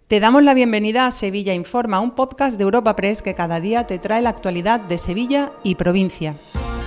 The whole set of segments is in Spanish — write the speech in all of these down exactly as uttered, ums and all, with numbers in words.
Te damos la bienvenida a Sevilla Informa, un podcast de Europa Press que cada día te trae la actualidad de Sevilla y provincia.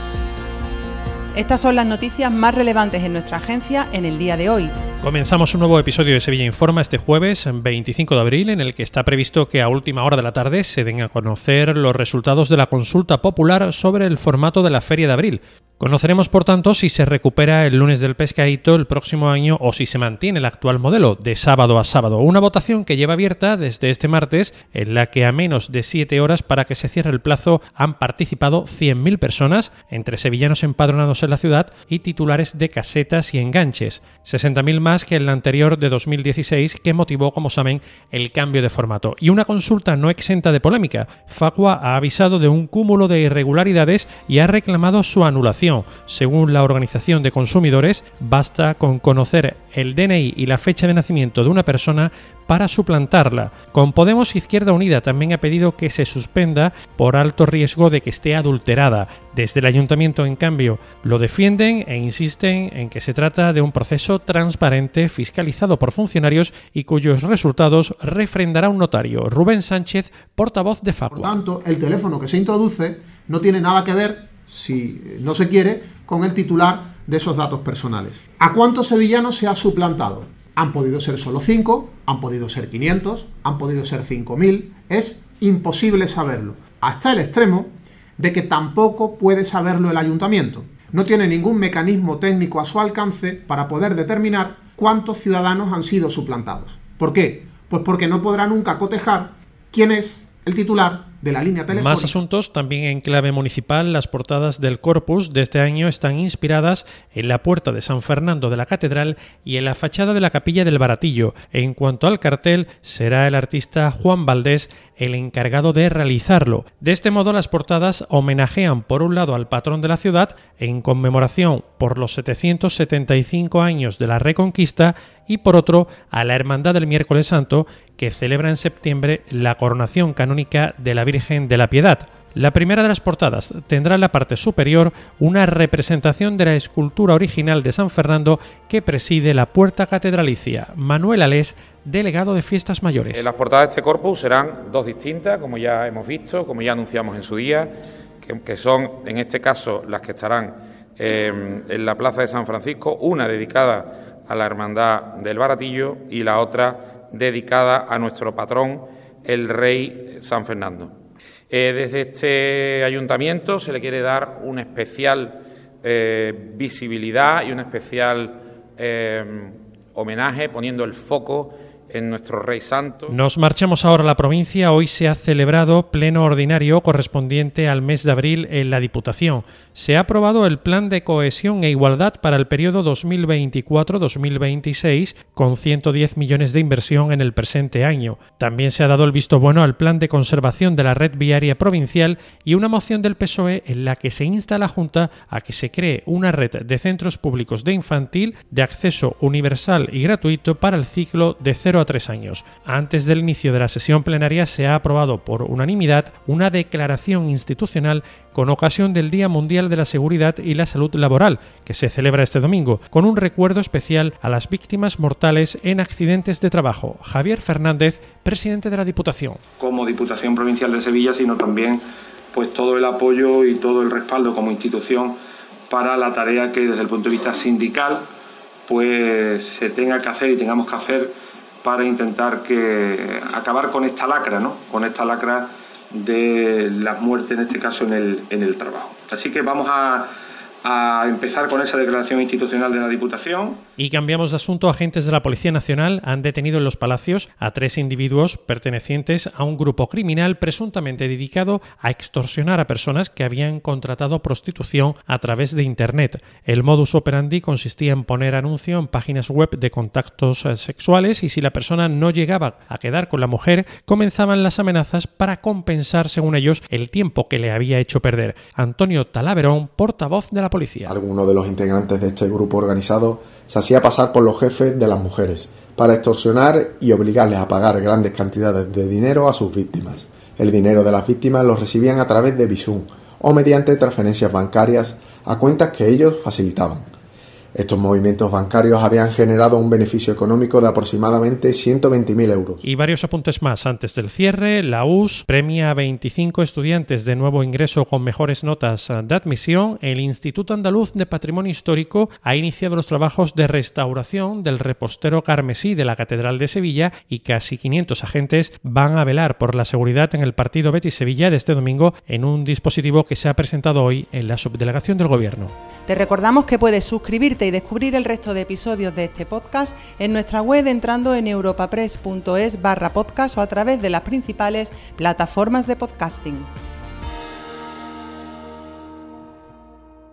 Estas son las noticias más relevantes en nuestra agencia en el día de hoy. Comenzamos un nuevo episodio de Sevilla Informa este jueves veinticinco de abril, en el que está previsto que a última hora de la tarde se den a conocer los resultados de la consulta popular sobre el formato de la Feria de Abril. Conoceremos, por tanto, si se recupera el lunes del pescadito el próximo año o si se mantiene el actual modelo de sábado a sábado. Una votación que lleva abierta desde este martes, en la que a menos de siete horas para que se cierre el plazo han participado cien mil personas, entre sevillanos empadronados en la ciudad y titulares de casetas y enganches. sesenta mil más que en la anterior de dos mil dieciséis, que motivó, como saben, el cambio de formato. Y una consulta no exenta de polémica. Facua ha avisado de un cúmulo de irregularidades y ha reclamado su anulación. Según la Organización de Consumidores, basta con conocer el D N I y la fecha de nacimiento de una persona para suplantarla. Con Podemos, Izquierda Unida también ha pedido que se suspenda por alto riesgo de que esté adulterada. Desde el Ayuntamiento, en cambio, lo defienden e insisten en que se trata de un proceso transparente, fiscalizado por funcionarios y cuyos resultados refrendará un notario. Rubén Sánchez, portavoz de Facua. Por tanto, el teléfono que se introduce no tiene nada que ver, si no se quiere, con el titular de esos datos personales. ¿A cuántos sevillanos se ha suplantado? Han podido ser solo cinco, han podido ser quinientos, han podido ser cinco mil. Es imposible saberlo, hasta el extremo de que tampoco puede saberlo el ayuntamiento. No tiene ningún mecanismo técnico a su alcance para poder determinar cuántos ciudadanos han sido suplantados. ¿Por qué? Pues porque no podrá nunca cotejar quién es el titular de la línea telefónica. Más asuntos también en clave municipal. Las portadas del Corpus de este año están inspiradas en la puerta de San Fernando de la Catedral y en la fachada de la Capilla del Baratillo. En cuanto al cartel, será el artista Juan Valdés el encargado de realizarlo. De este modo, las portadas homenajean por un lado al patrón de la ciudad en conmemoración por los setecientos setenta y cinco años de la Reconquista y por otro a la Hermandad del Miércoles Santo, que celebra en septiembre la coronación canónica de la Virgen de la Piedad. La primera de las portadas tendrá en la parte superior una representación de la escultura original de San Fernando que preside la puerta catedralicia. Manuel Alés, delegado de Fiestas Mayores. Las portadas de este corpus serán dos distintas, como ya hemos visto, como ya anunciamos en su día, que, que son en este caso las que estarán eh, en la Plaza de San Francisco, una dedicada a la Hermandad del Baratillo y la otra dedicada a nuestro patrón, el Rey San Fernando. Eh, desde este ayuntamiento se le quiere dar una especial eh, visibilidad y un especial eh, homenaje, poniendo el foco en nuestro Rey Santo. Nos marchamos ahora a la provincia. Hoy se ha celebrado pleno ordinario correspondiente al mes de abril en la Diputación. Se ha aprobado el Plan de Cohesión e Igualdad para el periodo dos mil veinticuatro dos mil veintiséis con ciento diez millones de inversión en el presente año. También se ha dado el visto bueno al Plan de Conservación de la Red Viaria Provincial y una moción del P S O E en la que se insta a la Junta a que se cree una red de centros públicos de infantil de acceso universal y gratuito para el ciclo de cero a tres años. Antes del inicio de la sesión plenaria se ha aprobado por unanimidad una declaración institucional con ocasión del Día Mundial de la Seguridad y la Salud Laboral, que se celebra este domingo, con un recuerdo especial a las víctimas mortales en accidentes de trabajo. Javier Fernández, presidente de la Diputación. Como Diputación Provincial de Sevilla, sino también pues todo el apoyo y todo el respaldo como institución para la tarea que desde el punto de vista sindical pues se tenga que hacer y tengamos que hacer para intentar que acabar con esta lacra, ¿no? Con esta lacra de las muertes, en este caso en el, en el trabajo. Así que vamos a, a empezar con esa declaración institucional de la Diputación. Y cambiamos de asunto. Agentes de la Policía Nacional han detenido en Los Palacios a tres individuos pertenecientes a un grupo criminal presuntamente dedicado a extorsionar a personas que habían contratado prostitución a través de Internet. El modus operandi consistía en poner anuncio en páginas web de contactos sexuales y si la persona no llegaba a quedar con la mujer, comenzaban las amenazas para compensar, según ellos, el tiempo que le había hecho perder. Antonio Talaverón, portavoz de la Policía. Algunos de los integrantes de este grupo organizado se hacía pasar por los jefes de las mujeres para extorsionar y obligarles a pagar grandes cantidades de dinero a sus víctimas. El dinero de las víctimas lo recibían a través de Bizum o mediante transferencias bancarias a cuentas que ellos facilitaban. Estos movimientos bancarios habían generado un beneficio económico de aproximadamente ciento veinte mil euros. Y varios apuntes más antes del cierre. La U S premia a veinticinco estudiantes de nuevo ingreso con mejores notas de admisión. El Instituto Andaluz de Patrimonio Histórico ha iniciado los trabajos de restauración del repostero carmesí de la Catedral de Sevilla y casi quinientos agentes van a velar por la seguridad en el partido Betis-Sevilla de este domingo en un dispositivo que se ha presentado hoy en la subdelegación del Gobierno. Te recordamos que puedes suscribirte y descubrir el resto de episodios de este podcast en nuestra web entrando en europapress punto es barra podcast o a través de las principales plataformas de podcasting.